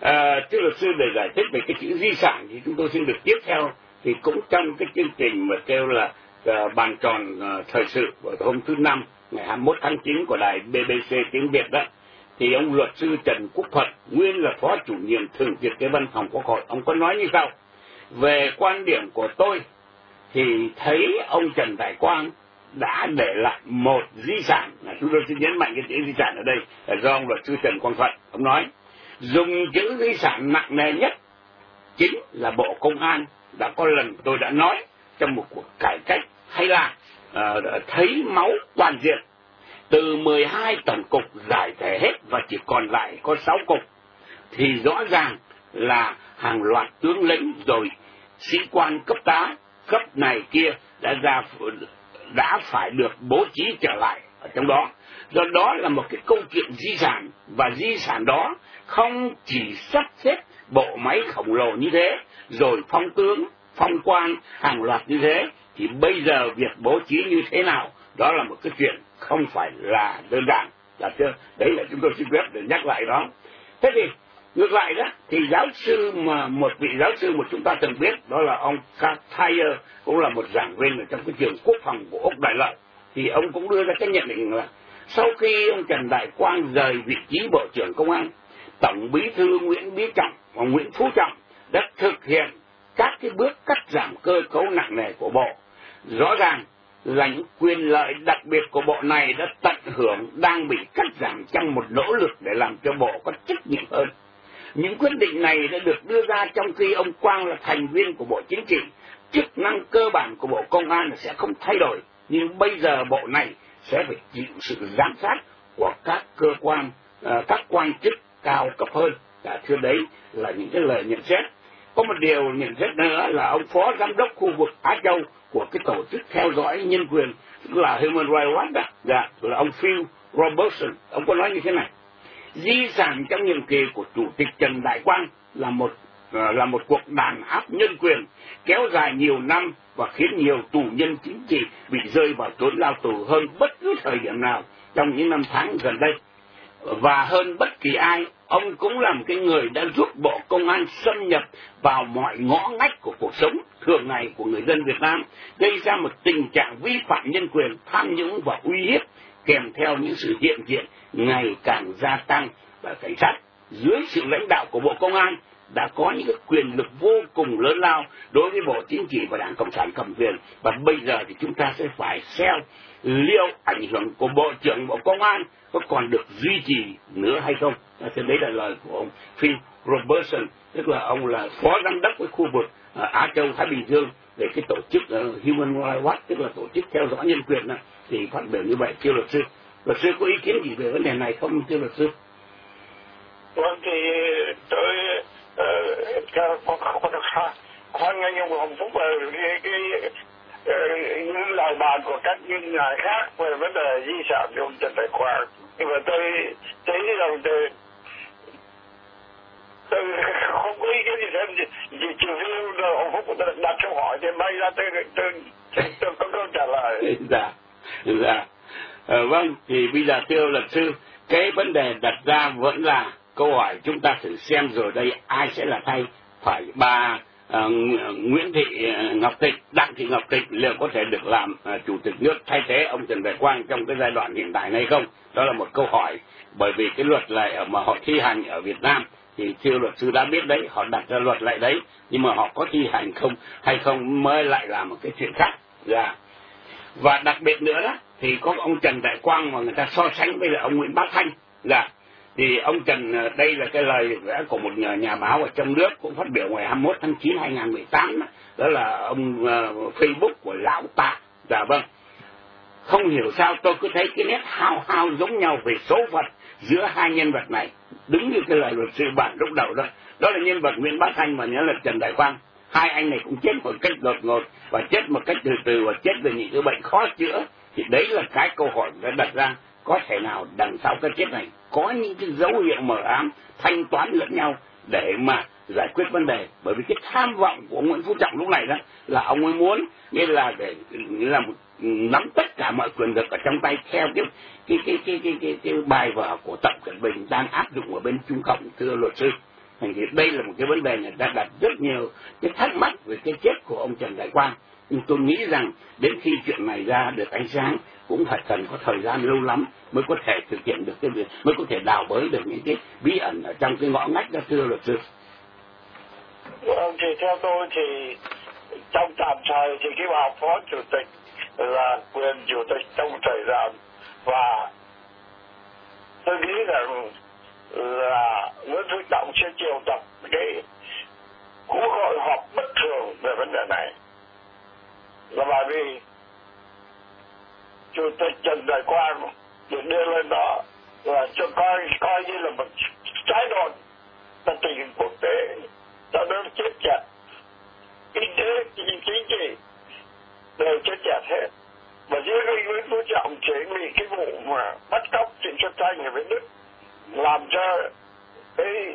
Thưa luật sư, để giải thích về cái chữ di sản thì chúng tôi xin được tiếp theo, thì cũng trong cái chương trình mà kêu là bàn tròn thời sự vào hôm thứ Năm ngày 21 tháng 9 của đài BBC tiếng Việt đó, thì ông luật sư Trần Quốc Thuật, nguyên là phó chủ nhiệm thường trực cái văn phòng Quốc hội, ông có nói như sau: về quan điểm của tôi thì thấy ông Trần Đại Quang đã để lại một di sản, chúng tôi xin nhấn mạnh cái chữ di sản ở đây là do ông luật sư Trần Quang Thuận. Ông nói dùng chữ di sản nặng nề nhất chính là Bộ Công an. Đã có lần tôi đã nói trong một cuộc cải cách hay là thấy máu toàn diện, từ 12 tổng cục giải thể hết và chỉ còn lại có 6 cục, thì rõ ràng là hàng loạt tướng lĩnh rồi sĩ quan cấp tá, cấp này kia đã phải được bố trí trở lại ở trong đó. Do đó là một cái câu chuyện di sản, và di sản đó không chỉ sắp xếp bộ máy khổng lồ như thế, rồi phong tướng, phong quan hàng loạt như thế, thì bây giờ việc bố trí như thế nào, đó là một cái chuyện không phải là đơn giản, là chưa? Đấy là chúng tôi xin phép để nhắc lại đó. Thế thì ngược lại đó, thì một vị giáo sư mà chúng ta từng biết, đó là ông Cartier, cũng là một giảng viên ở trong cái trường quốc phòng của Úc Đại Lợi, thì ông cũng đưa ra cái nhận định là sau khi ông Trần Đại Quang rời vị trí Bộ trưởng Công an, Tổng Bí thư Nguyễn Bí Trọng và Nguyễn Phú Trọng đã thực hiện các cái bước cắt giảm cơ cấu nặng nề của Bộ. Rõ ràng là những quyền lợi đặc biệt của Bộ này đã tận hưởng đang bị cắt giảm trong một nỗ lực để làm cho Bộ có trách nhiệm hơn. Những quyết định này đã được đưa ra trong khi ông Quang là thành viên của Bộ Chính trị. Chức năng cơ bản của Bộ Công an sẽ không thay đổi, nhưng bây giờ Bộ này sẽ phải chịu sự giám sát của các cơ quan, các quan chức cao cấp hơn. Thưa, đấy là những cái lời nhận xét. Có một điều nhận xét nữa là ông phó giám đốc khu vực Á Châu của cái tổ chức theo dõi nhân quyền là Human Rights Watch đó, là ông Phil Robertson, ông có nói như thế này: di sản trong nhiệm kỳ của Chủ tịch Trần Đại Quang là một cuộc đàn áp nhân quyền kéo dài nhiều năm và khiến nhiều tù nhân chính trị bị rơi vào chốn lao tù hơn bất cứ thời điểm nào trong những năm tháng gần đây. Và hơn bất kỳ ai, ông cũng là một cái người đã giúp Bộ Công an xâm nhập vào mọi ngõ ngách của cuộc sống thường ngày của người dân Việt Nam, gây ra một tình trạng vi phạm nhân quyền, tham nhũng và uy hiếp, kèm theo những sự hiện diện ngày càng gia tăng. Và cảnh sát dưới sự lãnh đạo của Bộ Công an đã có những cái quyền lực vô cùng lớn lao đối với Bộ Chính trị và Đảng Cộng sản cầm quyền. Và bây giờ thì chúng ta sẽ phải xem liệu ảnh hưởng của Bộ trưởng Bộ Công an có còn được duy trì nữa hay không. Thế đấy là lời của ông Phil Robertson, tức là ông là phó giám đốc với khu vực Á Châu Thái Bình Dương để cái tổ chức Human Rights Watch, tức là tổ chức theo dõi nhân quyền đó, thì phát biểu như vậy. Thưa luật sư có ý kiến gì về vấn đề này không, thưa luật sư? Vâng, thì tôi hoan nghênh ông Hồng Phúc và những lời bàn của các những người khác về vấn đề di sản của ông Trần Đại Quang. Nhưng mà tôi thấy rằng tôi không có ý kiến gì thêm, chỉ vì Hồng Phúc đặt câu hỏi thì may ra tôi có câu trả lời. Dạ. Vâng, thì bây giờ thưa luật sư, cái vấn đề đặt ra vẫn là câu hỏi chúng ta thử xem rồi đây ai sẽ là thay, phải bà Nguyễn Thị Ngọc Thịnh, Đặng Thị Ngọc Thịnh liệu có thể được làm chủ tịch nước thay thế ông Trần Đại Quang trong cái giai đoạn hiện tại này không? Đó là một câu hỏi, bởi vì cái luật lại mà họ thi hành ở Việt Nam thì thưa luật sư đã biết đấy, họ đặt ra luật lại đấy, nhưng mà họ có thi hành không hay không mới lại là một cái chuyện khác. Và đặc biệt nữa đó thì có ông Trần Đại Quang mà người ta so sánh với ông Nguyễn Bá Thanh. Thì ông Trần, đây là cái lời vẽ của một nhà báo ở trong nước cũng phát biểu ngày 21 tháng 9 2018, đó là ông Facebook của Lão Tạ. Vâng, không hiểu sao tôi cứ thấy cái nét hao giống nhau về số phận giữa hai nhân vật này, đúng như cái lời luật sư bản lúc đầu đó. Đó là nhân vật Nguyễn Bá Thanh và nhân vật Trần Đại Quang. Hai anh này cũng chết một cách đột ngột và chết một cách từ từ và chết vì những cái bệnh khó chữa. Thì đấy là cái câu hỏi đã đặt ra, có thể nào đằng sau cái chết này có những cái dấu hiệu mờ ám thanh toán lẫn nhau để mà giải quyết vấn đề. Bởi vì cái tham vọng của Nguyễn Phú Trọng lúc này đó là ông ấy muốn nên là để nắm tất cả mọi quyền lực ở trong tay theo cái bài vở của Tập Cận Bình đang áp dụng ở bên Trung Cộng, thưa luật sư. Thành thì đây là một cái vấn đề người ta đặt rất nhiều cái thắc mắc về cái chết của ông Trần Đại Quang. Nhưng tôi nghĩ rằng đến khi chuyện này ra được ánh sáng cũng phải cần có thời gian lâu lắm mới có thể thực hiện được cái việc, mới có thể đào bới được những cái bí ẩn ở trong cái ngõ ngách đó, thưa luật sư. Thì theo tôi thì trong tạm thời thì cái bà phó chủ tịch là quyền chủ tịch trong thời gian, và tôi nghĩ rằng là Nguyễn Phú Trọng sẽ triệu tập cái cuộc hội họp bất thường về vấn đề này, là bởi vì chủ tịch Trần Đại Quang được đưa lên đó là cho coi như là một trái đòn trong tình hình quốc tế, cho nó chết chặt kinh tế chính trị đều chết chặt hết. Và dưới cái Nguyễn Phú Trọng chỉ bị cái vụ mà bắt cóc Trịnh Xuân Thanh ở bên Đức làm cho cái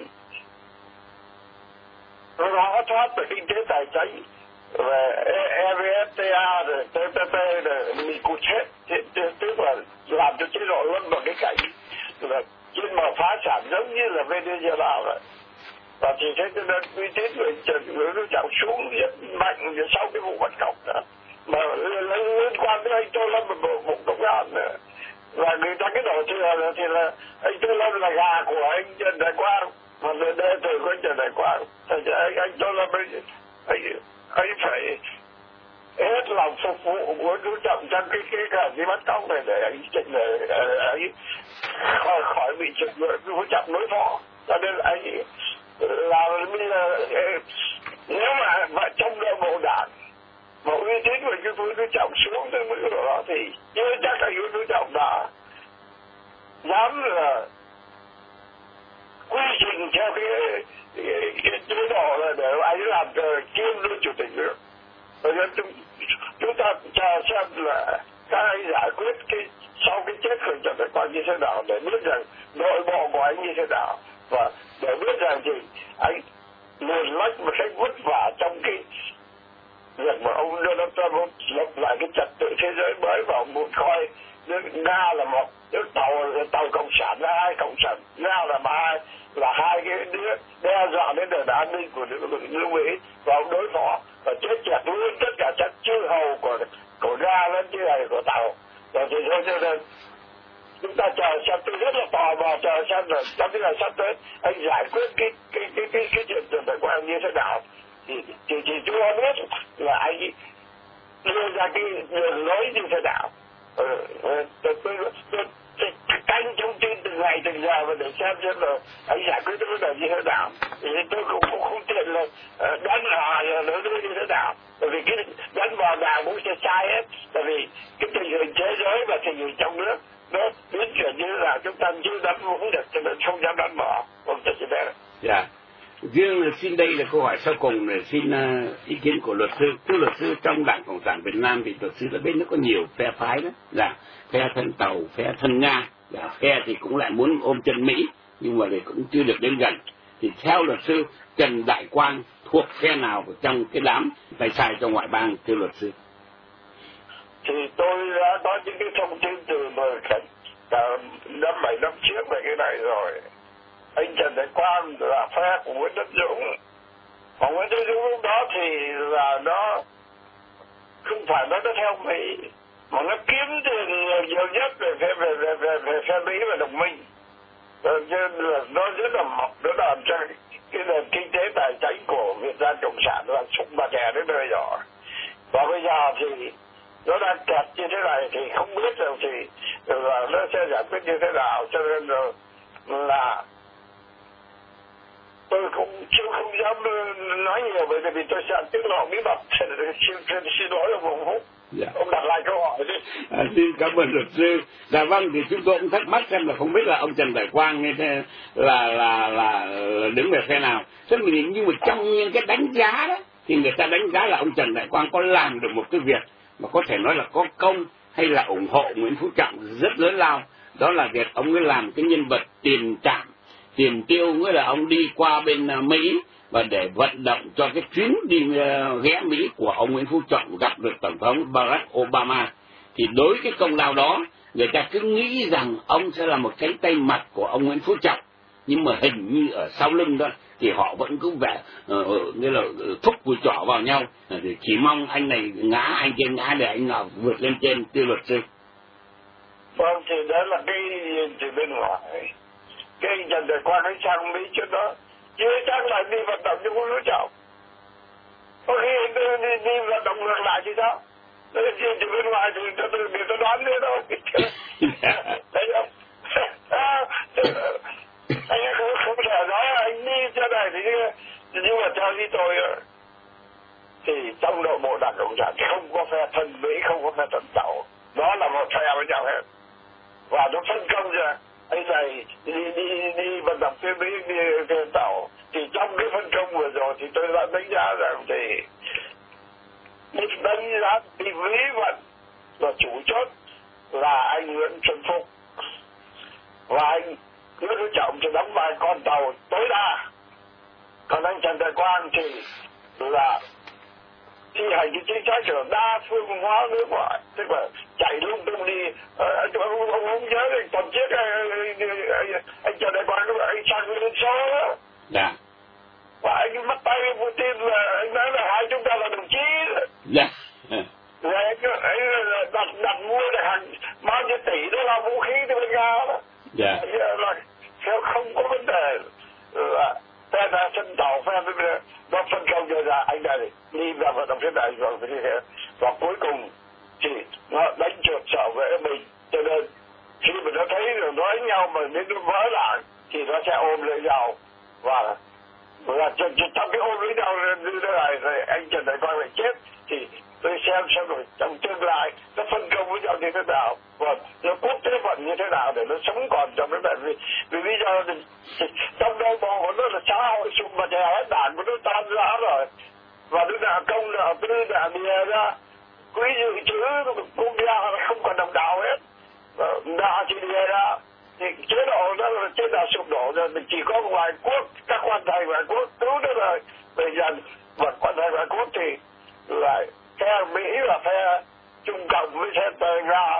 nó thoát về kinh tế tài chính về EVFTA rồi TPP rồi bị cụt hết, tức là làm cho chế độ lâm vào cái cảnh là trên bờ phá sản giống như là Venezuela vậy. Và thì thế cho nên uy tín của Nguyễn Phú Trọng xuống rất mạnh sau cái vụ bắt cóc đó, mà liên quan đến anh Tô Lâm và Bộ Công an nữa. Và người ta cái đổ thừa thì là anh Tô Lâm là gà của anh Trần Đại Quang, mà đệ tử của anh Trần Đại Quang, thì anh Tô Lâm anh phải hết lòng phục vụ Nguyễn Phú Trọng trong cái cả cái bắt cóc này để anh Trịnh ấy khỏi bị Nguyễn Phú Trọng đối phó. Cho nên anh là bây giờ nếu mà trong nội bộ đảng mà uy tín của Nguyễn Phú Trọng xuống tới mức đó thì chưa chắc là Nguyễn Phú Trọng đã dám là quy trình theo cái chế độ là để anh làm kiêm luôn chủ tịch nước. Bởi vì chúng ta chờ xem là các anh giải quyết cái sau cái chết của Trần Đại Quang như thế nào, để biết rằng nội bộ của anh như thế nào, và để biết rằng thì anh luồn lách một cách vất vả trong cái việc mà ông Donald Trump lập lại cái trật tự thế giới mới, và ông muốn coi nước Nga là một nước tàu cộng sản, hai cộng sản, Nga là hai cái đứa đe dọa đến nền an ninh của nước Mỹ, và ông đối phó và chết chặt luôn tất cả các chư hầu của Nga lẫn chư hầu của tàu. Và thì thế cho nên chúng ta chờ xem, tôi rất là tò mò chờ xem là trong cái ngày sắp tới anh giải quyết cái chuyện Trần Đại Quang như thế nào. Thì chưa biết là anh đưa ra cái đường lối như thế nào. Tôi canh thông tin từng ngày từng giờ và để xem là anh giải quyết cái vấn đề như thế nào. Thì tôi cũng không tiện là đánh hòa nó như thế nào. Bởi vì cái đánh vào nào cũng sẽ sai hết. Bởi vì cái tình hình thế giới và tình hình trong nước nó biến chuyển như thế nào chúng ta chưa đánh vững được, cho nên không dám đánh bỏ. Dạ. Riêng xin đây là câu hỏi sau cùng để xin ý kiến của luật sư. Thưa luật sư, trong Đảng Cộng sản Việt Nam thì luật sư đã biết nó có nhiều phe phái đó, là phe thân Tàu, phe thân Nga, và phe thì cũng lại muốn ôm chân Mỹ, nhưng mà thì cũng chưa được đến gần. Thì theo luật sư, Trần Đại Quang thuộc phe nào trong cái đám tay sai cho ngoại bang, thưa luật sư? Thì tôi đã có những cái thông tin từ năm 7 năm trước về cái này rồi. Anh Trần Đại Quang là phe của Nguyễn Tấn Dũng. Còn Nguyễn Tấn Dũng lúc đó thì là nó không phải nó theo Mỹ, mà nó kiếm tiền nhiều nhất về phe Mỹ và đồng minh. Cho nên là nó rất là mọc, nó làm cho cái nền kinh tế tài chính của Việt Nam Cộng sản là sụp bà đè đến nơi rồi. Và bây giờ thì nó đang kẹt như thế này thì không biết đâu thì là nó sẽ giải quyết như thế nào. Cho nên là tôi cũng chưa không dám nói nhiều, bởi vì tôi sẽ tiết lộ bí mật. Xin lỗi ông Hùng Phúc. Dạ. Ông đặt lại câu hỏi đi. Xin cảm ơn luật sư. Dạ vâng, thì chúng tôi cũng thắc mắc xem là không biết là ông Trần Đại Quang như thế là đứng về phe nào. Nhưng mà trong những cái đánh giá đó thì người ta đánh giá là ông Trần Đại Quang có làm được một cái việc mà có thể nói là có công hay là ủng hộ Nguyễn Phú Trọng rất lớn lao. Đó là việc ông ấy làm cái nhân vật tiền tiêu, nghĩa là ông đi qua bên Mỹ và để vận động cho cái chuyến đi ghé Mỹ của ông Nguyễn Phú Trọng gặp được Tổng thống Barack Obama. Thì đối cái công lao đó, người ta cứ nghĩ rằng ông sẽ là một cánh tay mặt của ông Nguyễn Phú Trọng, nhưng mà hình như ở sau lưng đó thì họ vẫn cứ vẻ như là thúc cùi trỏ vào nhau, chỉ mong anh này ngã, anh kia ngã để anh nào vượt lên trên, thưa luật sư. Vâng, thì đó là cái từ bên ngoài. Cái Trần Đại Quang ấy sang Mỹ trước đó, chưa chắc là đi vận động cho Nguyễn Phú Trọng. Có khi đi vận động ngược lại thì sao? Từ bên ngoài thì tôi đoán thế thôi. Thấy không? Anh không thể nói anh đi cho này thì nhưng mà theo như tôi thì trong nội bộ Đảng Cộng sản không có phe thân Mỹ, không có phe thân Tàu, đó là một phe với nhau hết, và nó phân công ra anh này đi vận động phía Mỹ, đi phía Tàu. Thì trong cái phân công vừa rồi thì tôi đã đánh giá rằng thì đánh giá thì lý vận và chủ chốt là anh Nguyễn Xuân Phúc, và anh Nguyễn Phú Trọng thì đóng vai con tàu tối đa, còn anh Trần Đại Quang thì là thi hành cái chính sách ở đa phương hóa nước ngoài, tức là chạy lung tung đi. Ông không nhớ thì tuần trước anh Trần Đại Quang anh sang Liên Xô đó. Dạ. Và anh bắt tay với Putin là anh nói là hai chúng ta là đồng chí. Dạ. Rồi anh đặt mua được hàng bao nhiêu tỷ đô la vũ khí từ bên Nga đó. Dạ. Là không có vấn đề là phe là sân tàu, phe nó phân công cho ra anh này đi vào vận động thế này rồi như thế, và cuối cùng thì nó đánh trượt trở về mình. Cho nên khi mà nó thấy rồi nó đánh nhau mà đến nó vỡ lại thì nó sẽ ôm lấy nhau, và trong cái ôm lấy nhau như thế này rồi anh Trần Đại Quang lại chết. Thì tôi xem rồi trong tương lai nó phân công với nhau như thế nào và nó quốc tế vận như thế nào để nó sống còn trong cái này. Vì bây giờ trong nội bộ của nó là xã hội sụp mà trẻ hết đảng của nó tan rã rồi, và nó là công là tư là bìa ra quý dự trữ quốc gia là không còn đồng đạo hết, đã chỉ bìa ra thì chế độ đó là chế độ sụp đổ rồi. Mình chỉ có ngoại quốc, các quan thầy ngoại quốc cứu đó rồi. Bây giờ vật quan thầy ngoại quốc thì lại phe Mỹ và phe Trung Cộng với phe Tây Nga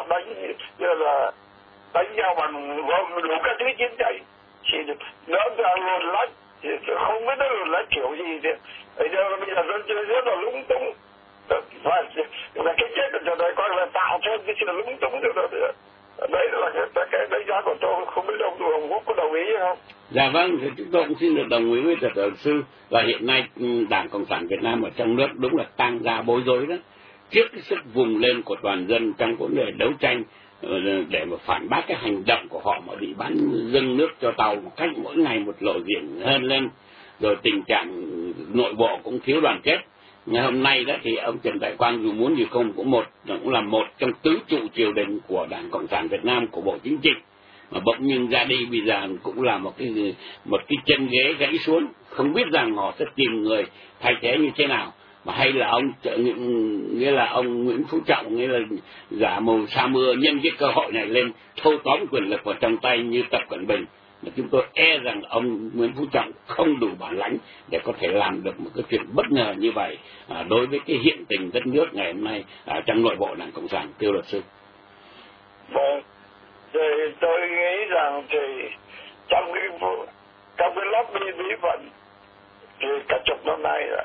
đánh nhau bằng gồm đủ các thứ chiến tranh, thì nó là luồn lách, thì không biết nó luồn lách kiểu gì thì bây giờ nó chơi rất là lúng túng. Và cái chết của Trần Đại Quang là tạo thêm cái sự lúng túng cho nó. Đấy là cái đánh giá của tôi, không biết ông Quốc có đồng ý không? Dạ vâng, thì chúng tôi cũng xin được đồng ý với luật sư. Và hiện nay Đảng Cộng sản Việt Nam ở trong nước đúng là tăng ra bối rối đó. Trước cái sức vùng lên của toàn dân trong vấn đề đấu tranh để mà phản bác cái hành động của họ mà bị bắn dâng nước cho tàu một cách mỗi ngày một lộ diện hơn lên, rồi tình trạng nội bộ cũng thiếu đoàn kết. Ngày hôm nay đó thì ông Trần Đại Quang dù muốn gì không cũng là một trong tứ trụ triều đình của Đảng Cộng sản Việt Nam, của Bộ Chính trị, mà bỗng nhiên ra đi bây giờ cũng là một cái chân ghế gãy xuống, không biết rằng họ sẽ tìm người thay thế như thế nào, mà hay là nghĩa là ông Nguyễn Phú Trọng nghĩa là giả mù sa mưa nhân cái cơ hội này lên thâu tóm quyền lực vào trong tay như Tập Cận Bình. Mà chúng tôi e rằng ông Nguyễn Phú Trọng không đủ bản lãnh để có thể làm được một cái chuyện bất ngờ như vậy đối với cái hiện tình đất nước ngày hôm nay trong nội bộ Đảng Cộng sản, thưa luật sư. Vâng, thì tôi nghĩ rằng thì trong cái lobby bí mật thì cả chục năm nay rồi,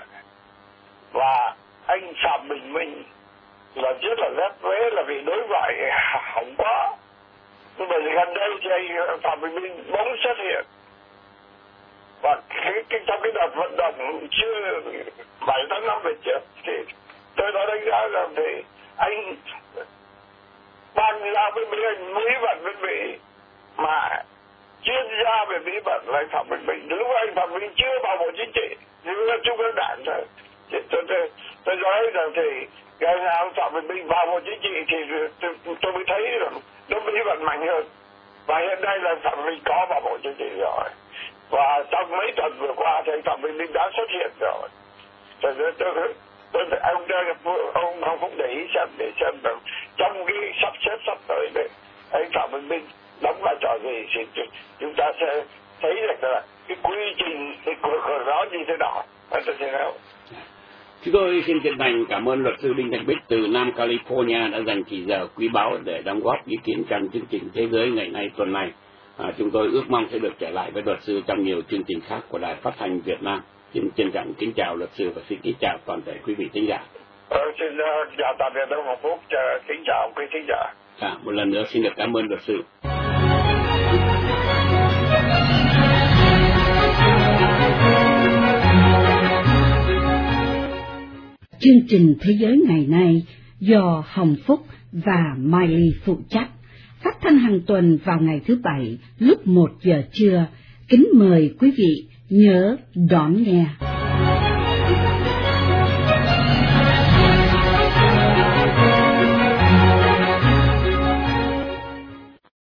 và anh Phạm Bình Minh là rất là lép vế là vì đối ngoại hỏng quá. Nhưng mà gần đây thì anh Phạm Bình Minh bỗng xuất hiện, và trong cái đợt vận động chưa 7-8 năm về trước thì tôi đã đánh giá rằng thì anh ban ra với Mỹ, anh Mỹ vận với Mỹ mà chuyên gia về Mỹ vận là anh Phạm Bình Minh. Lúc anh Phạm Bình Minh chưa vào Bộ Chính trị, nhưng mà Trung ương Đảng thôi. Tôi nói rằng thì cái anh Phạm Bình Minh vào Bộ Chính trị thì tôi mới thấy rằng nó Mỹ vận mạnh hơn. Và hiện nay là Phạm Bình Minh có vào Bộ Chính trị rồi. Và trong mấy tuần vừa qua thì anh Phạm Bình Minh đã xuất hiện rồi. Ông không để ý để xem rằng trong cái sắp xếp sắp tới này anh Phạm Bình Minh đóng vai trò gì thì chúng ta sẽ thấy được là cái quy trình của nó như thế nào. Chúng tôi xin chân thành cảm ơn luật sư Đinh Thành Bích từ Nam California đã dành chỉ giờ quý báu để đóng góp ý kiến trong chương trình Thế giới ngày nay tuần này. Chúng tôi ước mong sẽ được trở lại với luật sư trong nhiều chương trình khác của Đài Phát thanh Việt Nam. Xin trân trọng kính chào luật sư và xin kính chào toàn thể quý vị thính giả. Xin chào tạm biệt ông Hồng Phúc, kính chào quý thính giả. Một lần nữa xin được cảm ơn luật sư. Chương trình Thế giới ngày nay do Hồng Phúc và Mai Ly phụ trách, phát thanh hàng tuần vào ngày thứ Bảy lúc 1 giờ trưa. Kính mời quý vị nhớ đón nghe.